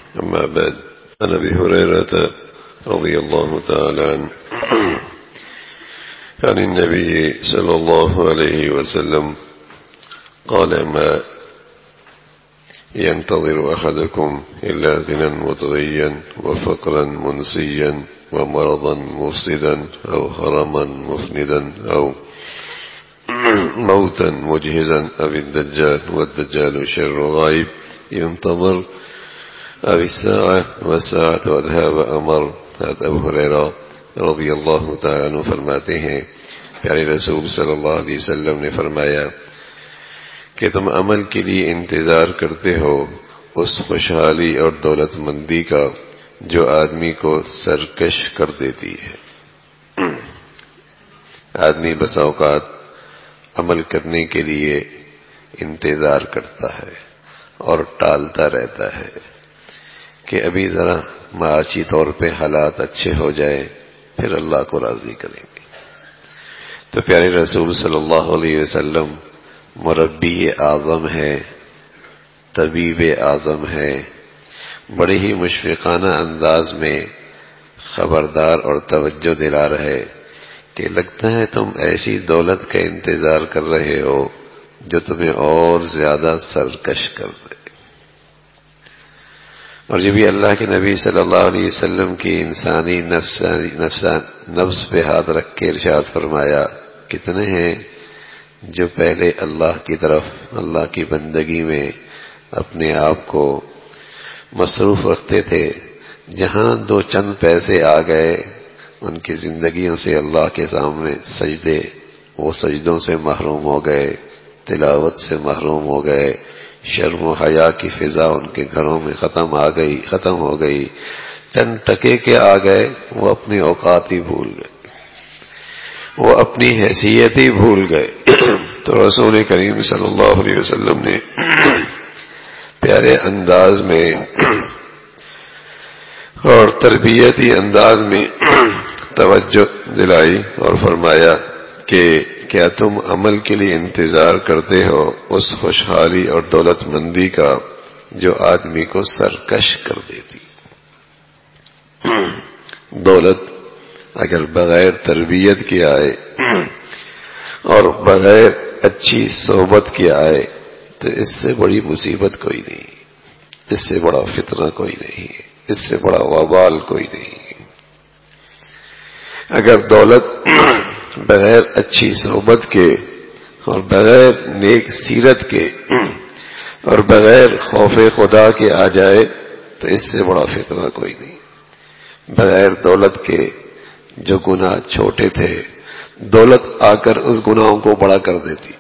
أما بعد، عن أبي هريرة رضي الله تعالى عنه عن النبي صلى الله عليه وسلم قال: ما ينتظر أحدكم إلا غنى مطغيا وفقرا منسيا ومرضا مفسدا أو هرما مفندا أو موتا مجهزا أو الدجال والدجال شر غائب ينتظر أو الساعة والساعة أذهاب أمر. حضرت ابو ہریرہ رضی اللہ تعالیٰ عنہ فرماتے ہیں، پیارے رسول صلی اللہ علیہ وسلم نے فرمایا کہ تم عمل کے لیے انتظار کرتے ہو اس خوشحالی اور دولت مندی کا جو آدمی کو سرکش کر دیتی ہے۔ آدمی بس اوقات عمل کرنے کے لیے انتظار کرتا ہے اور ٹالتا رہتا ہے کہ ابھی ذرا معاشی طور پہ حالات اچھے ہو جائے پھر اللہ کو راضی کریں گے۔ تو پیارے رسول صلی اللہ علیہ وسلم مربی اعظم ہے، طبیب اعظم ہے، بڑے ہی مشفقانہ انداز میں خبردار اور توجہ دلا رہے کہ لگتا ہے تم ایسی دولت کا انتظار کر رہے ہو جو تمہیں اور زیادہ سرکش کر دے۔ اور جب بھی اللہ کے نبی صلی اللہ علیہ وسلم کی انسانی نفس پہ ہاتھ رکھ کے ارشاد فرمایا، کتنے ہیں جو پہلے اللہ کی طرف، اللہ کی بندگی میں اپنے آپ کو مصروف رکھتے تھے، جہاں دو چند پیسے آ گئے ان کی زندگیوں سے اللہ کے سامنے سجدے، وہ سجدوں سے محروم ہو گئے، تلاوت سے محروم ہو گئے، شرم و حیا کی فضا ان کے گھروں میں ختم ہو گئی، چند ٹکے کے آ گئے، وہ اپنی اوقات ہی بھول گئے، وہ اپنی حیثیت ہی بھول گئے۔ تو رسول کریم صلی اللہ علیہ وسلم نے پیارے انداز میں اور تربیتی انداز میں توجہ دلائی اور فرمایا کہ کیا تم عمل کے لیے انتظار کرتے ہو اس خوشحالی اور دولت مندی کا جو آدمی کو سرکش کر دیتی۔ دولت اگر بغیر تربیت کے آئے اور بغیر اچھی صحبت کے آئے تو اس سے بڑی مصیبت کوئی نہیں، اس سے بڑا فتنہ کوئی نہیں، اس سے بڑا وبال کوئی نہیں۔ اگر دولت بغیر اچھی صحبت کے اور بغیر نیک سیرت کے اور بغیر خوف خدا کے آ جائے تو اس سے بڑا فتنہ کوئی نہیں۔ بغیر دولت کے جو گناہ چھوٹے تھے، دولت آ کر اس گناہوں کو بڑا کر دیتی۔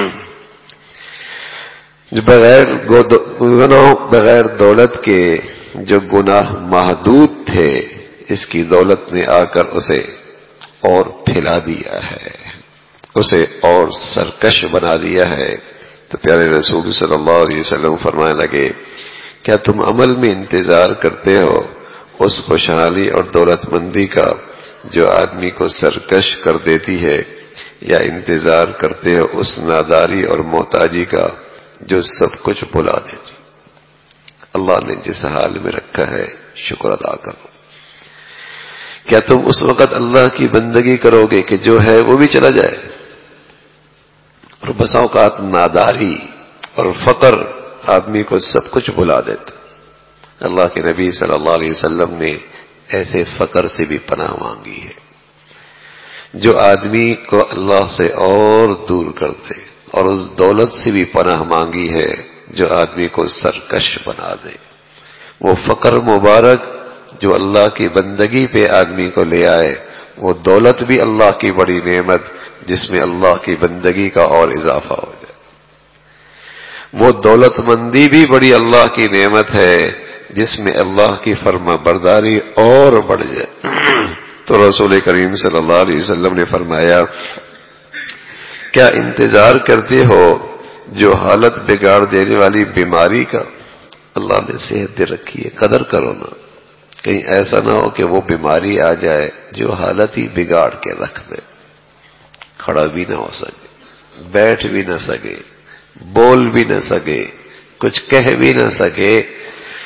بغیر دولت کے جو گناہ محدود تھے، اس کی دولت نے آ کر اسے اور پھیلا دیا ہے، اسے اور سرکش بنا دیا ہے۔ تو پیارے رسول صلی اللہ علیہ وسلم فرمانے لگے، کیا تم عمل میں انتظار کرتے ہو اس خوشحالی اور دولت مندی کا جو آدمی کو سرکش کر دیتی ہے، یا انتظار کرتے ہو اس ناداری اور محتاجی کا جو سب کچھ بھلا دیتی؟ اللہ نے جس حال میں رکھا ہے شکر ادا کرو۔ کیا تم اس وقت اللہ کی بندگی کرو گے کہ جو ہے وہ بھی چلا جائے؟ اور بسا اوقات ناداری اور فقر آدمی کو سب کچھ بھلا دیتا۔ اللہ کے نبی صلی اللہ علیہ وسلم نے ایسے فقر سے بھی پناہ مانگی ہے جو آدمی کو اللہ سے اور دور کر دے، اور اس دولت سے بھی پناہ مانگی ہے جو آدمی کو سرکش بنا دے۔ وہ فقر مبارک جو اللہ کی بندگی پہ آدمی کو لے آئے، وہ دولت بھی اللہ کی بڑی نعمت جس میں اللہ کی بندگی کا اور اضافہ ہو جائے۔ وہ دولت مندی بھی بڑی اللہ کی نعمت ہے جس میں اللہ کی فرما برداری اور بڑھ جائے۔ تو رسول کریم صلی اللہ علیہ وسلم نے فرمایا، کیا انتظار کرتے ہو جو حالت بگاڑ دینے والی بیماری کا؟ اللہ نے صحت دے رکھی ہے، قدر کرو نا، کہیں ایسا نہ ہو کہ وہ بیماری آ جائے جو حالت ہی بگاڑ کے رکھ دے، کھڑا بھی نہ ہو سکے، بیٹھ بھی نہ سکے، بول بھی نہ سکے، کچھ کہہ بھی نہ سکے،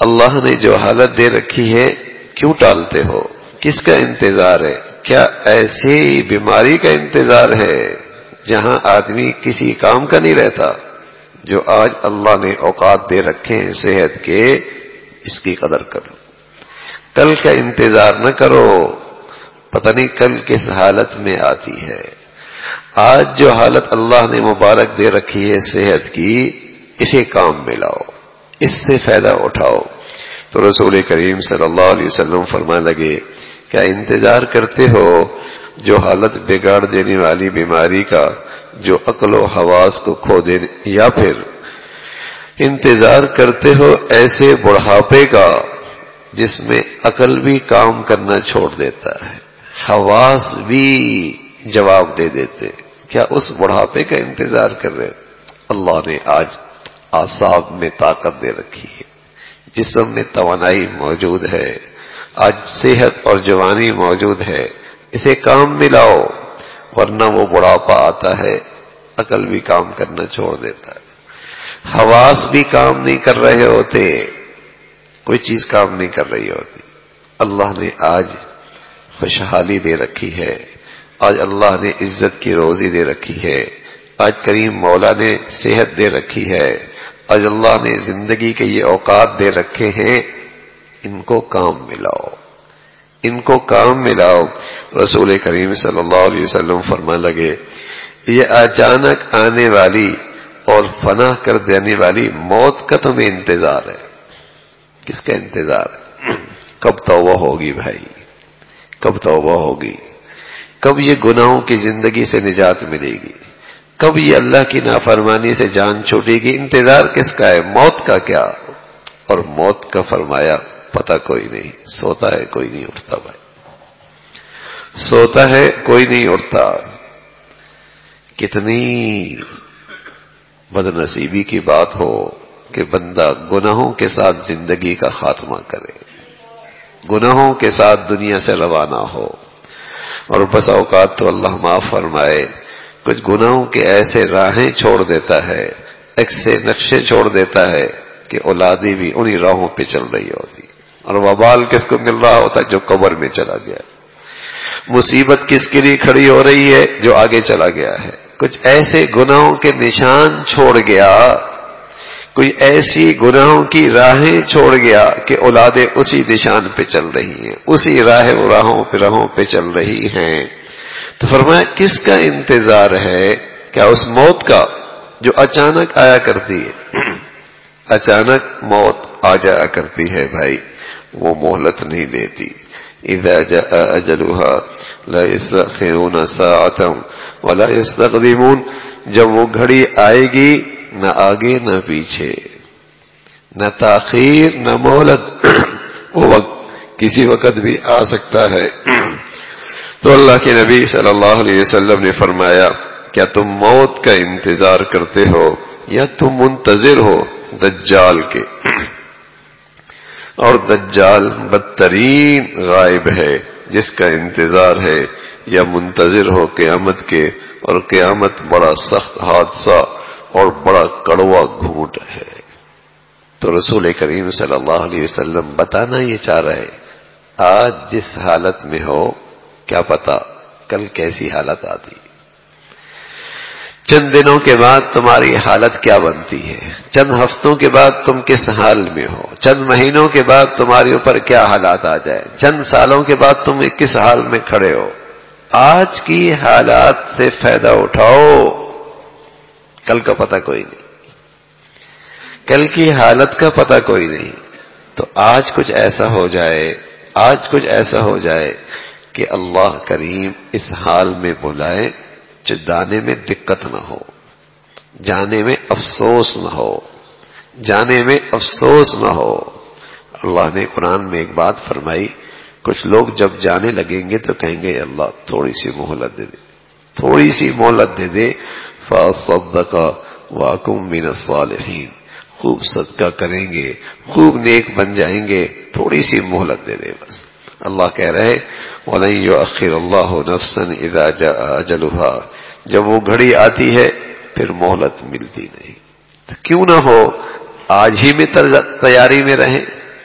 اللہ نے جو حالت دے رکھی ہے کیوں ٹالتے ہو؟ کس کا انتظار ہے؟ کیا ایسی بیماری کا انتظار ہے جہاں آدمی کسی کام کا نہیں رہتا؟ جو آج اللہ نے اوقات دے رکھے ہیں صحت کے، اس کی قدر کرو، کل کا انتظار نہ کرو، پتہ نہیں کل کس حالت میں آتی ہے۔ آج جو حالت اللہ نے مبارک دے رکھی ہے صحت کی، اسے کام میں لاؤ، اس سے فائدہ اٹھاؤ۔ تو رسول کریم صلی اللہ علیہ وسلم فرمانے لگے، کیا انتظار کرتے ہو جو حالت بگاڑ دینے والی بیماری کا، جو عقل و حواس کو کھو دے، یا پھر انتظار کرتے ہو ایسے بڑھاپے کا جس میں عقل بھی کام کرنا چھوڑ دیتا ہے، حواس بھی جواب دے دیتے؟ کیا اس بڑھاپے کا انتظار کر رہے؟ اللہ نے آج اعصاب میں طاقت دے رکھی ہے، جسم میں توانائی موجود ہے، آج صحت اور جوانی موجود ہے، اسے کام میں لاؤ، ورنہ وہ بڑھاپا آتا ہے، عقل بھی کام کرنا چھوڑ دیتا ہے، حواس بھی کام نہیں کر رہے ہوتے، کوئی چیز کام نہیں کر رہی ہوتی۔ اللہ نے آج خوشحالی دے رکھی ہے، آج اللہ نے عزت کی روزی دے رکھی ہے، آج کریم مولا نے صحت دے رکھی ہے، آج اللہ نے زندگی کے یہ اوقات دے رکھے ہیں، ان کو کام ملاؤ، ان کو کام ملاؤ۔ رسول کریم صلی اللہ علیہ وسلم فرمانے لگے، یہ اچانک آنے والی اور فنا کر دینے والی موت کا تمہیں انتظار ہے۔ کس کا انتظار ہے؟ کب توبہ ہوگی بھائی؟ کب توبہ ہوگی؟ کب یہ گناہوں کی زندگی سے نجات ملے گی؟ کب یہ اللہ کی نافرمانی سے جان چھوٹے گی؟ انتظار کس کا ہے؟ موت کا کیا؟ اور موت کا فرمایا پتہ کوئی نہیں، سوتا ہے کوئی نہیں اٹھتا بھائی، سوتا ہے کوئی نہیں اٹھتا۔ کتنی بدنصیبی کی بات ہو کہ بندہ گناہوں کے ساتھ زندگی کا خاتمہ کرے، گناہوں کے ساتھ دنیا سے روانہ ہو۔ اور بس اوقات تو اللہ معاف فرمائے، کچھ گناہوں کے ایسے راہیں چھوڑ دیتا ہے، ایسے نقشے چھوڑ دیتا ہے کہ اولادی بھی انہی راہوں پہ چل رہی ہوتی، اور وبال کس کو مل رہا ہوتا ہے؟ جو قبر میں چلا گیا۔ مصیبت کس کے لیے کھڑی ہو رہی ہے؟ جو آگے چلا گیا ہے۔ کچھ ایسے گناہوں کے نشان چھوڑ گیا، کوئی ایسی گناہوں کی راہیں چھوڑ گیا کہ اولادیں اسی نشان پہ چل رہی ہیں، اسی راہوں پہ چل رہی ہیں۔ تو فرمایا کس کا انتظار ہے؟ کیا اس موت کا جو اچانک آیا کرتی ہے؟ اچانک موت آ جایا کرتی ہے بھائی، وہ مہلت نہیں دیتی۔ اذا جاء اجلها لا يستأخرون ساعة ولا يستقدمون، جب وہ گھڑی آئے گی نہ آگے نہ پیچھے، نہ تاخیر نہ مہلت، وہ وقت کسی وقت بھی آ سکتا ہے۔ تو اللہ کے نبی صلی اللہ علیہ وسلم نے فرمایا، کیا تم موت کا انتظار کرتے ہو یا تم منتظر ہو دجال کے؟ اور دجال بدترین غائب ہے جس کا انتظار ہے، یا منتظر ہو قیامت کے، اور قیامت بڑا سخت حادثہ اور بڑا کڑوا گھونٹ ہے۔ تو رسول کریم صلی اللہ علیہ وسلم بتانا یہ چاہ رہے، آج جس حالت میں ہو کیا پتا کل کیسی حالت آتی، چند دنوں کے بعد تمہاری حالت کیا بنتی ہے، چند ہفتوں کے بعد تم کس حال میں ہو، چند مہینوں کے بعد تمہارے اوپر کیا حالات آ جائے، چند سالوں کے بعد تم کس حال میں کھڑے ہو۔ آج کی حالات سے فائدہ اٹھاؤ، کل کا پتہ کوئی نہیں، کل کی حالت کا پتہ کوئی نہیں۔ تو آج کچھ ایسا ہو جائے، آج کچھ ایسا ہو جائے کہ اللہ کریم اس حال میں بلائے جانے میں دقت نہ ہو، جانے میں افسوس نہ ہو، جانے میں افسوس نہ ہو۔ اللہ نے قرآن میں ایک بات فرمائی، کچھ لوگ جب جانے لگیں گے تو کہیں گے اللہ تھوڑی سی مہلت دے دے، تھوڑی سی مہلت دے دے، فَأَصَّدَّقَ وَأَكُن مِّنَ الصَّالِحِينَ، خوب صدقہ کریں گے، خوب نیک بن جائیں گے، تھوڑی سی مہلت دے دے بس۔ اللہ کہہ رہے وَلَن يُؤَخِّرَ اللَّهُ نَفْسًا إِذَا جَاءَ أَجَلُهَا، جب وہ گھڑی آتی ہے پھر مہلت ملتی نہیں۔ تو کیوں نہ ہو آج ہی میں تیاری میں رہیں،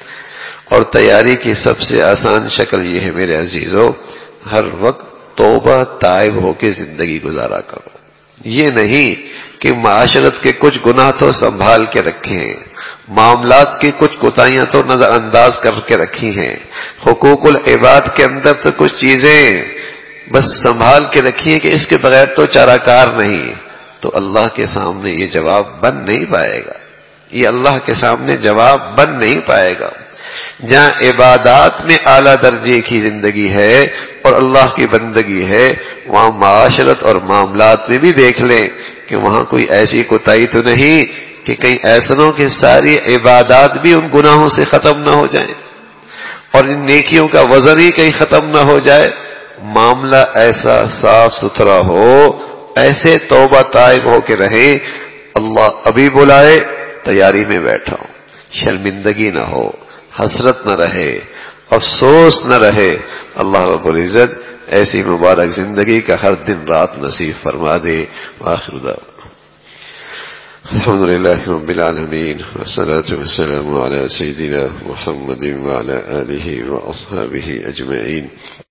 اور تیاری کی سب سے آسان شکل یہ ہے میرے عزیزو، ہر وقت توبہ تائب ہو کے زندگی گزارا کرو. یہ نہیں کہ معاشرت کے کچھ گناہ تو سنبھال کے رکھے ہیں، معاملات کی کچھ کوتاہیاں تو نظر انداز کر کے رکھی ہیں، حقوق العباد کے اندر تو کچھ چیزیں بس سنبھال کے رکھی ہیں کہ اس کے بغیر تو چارہ کار نہیں. تو اللہ کے سامنے یہ جواب بن نہیں پائے گا، یہ اللہ کے سامنے جواب بن نہیں پائے گا. جہاں عبادات میں اعلیٰ درجے کی زندگی ہے اور اللہ کی بندگی ہے، وہاں معاشرت اور معاملات میں بھی دیکھ لیں کہ وہاں کوئی ایسی کوتاہی تو نہیں کہ کہیں ایسنوں کی ساری عبادات بھی ان گناہوں سے ختم نہ ہو جائیں اور ان نیکیوں کا وزن ہی کہیں ختم نہ ہو جائے. معاملہ ایسا صاف ستھرا ہو، ایسے توبہ طائب ہو کے رہے، اللہ ابھی بلائے تیاری میں بیٹھا ہوں، شرمندگی نہ ہو، حسرت نہ رہے، افسوس نہ رہے. اللہ رب العزت ایسی مبارک زندگی کا ہر دن رات نصیب فرما دے. وآخر دعوانا الحمدللہ رب العالمین والصلاة والسلام علی سیدنا محمد وعلی آلہ واصحابہ اجمعین.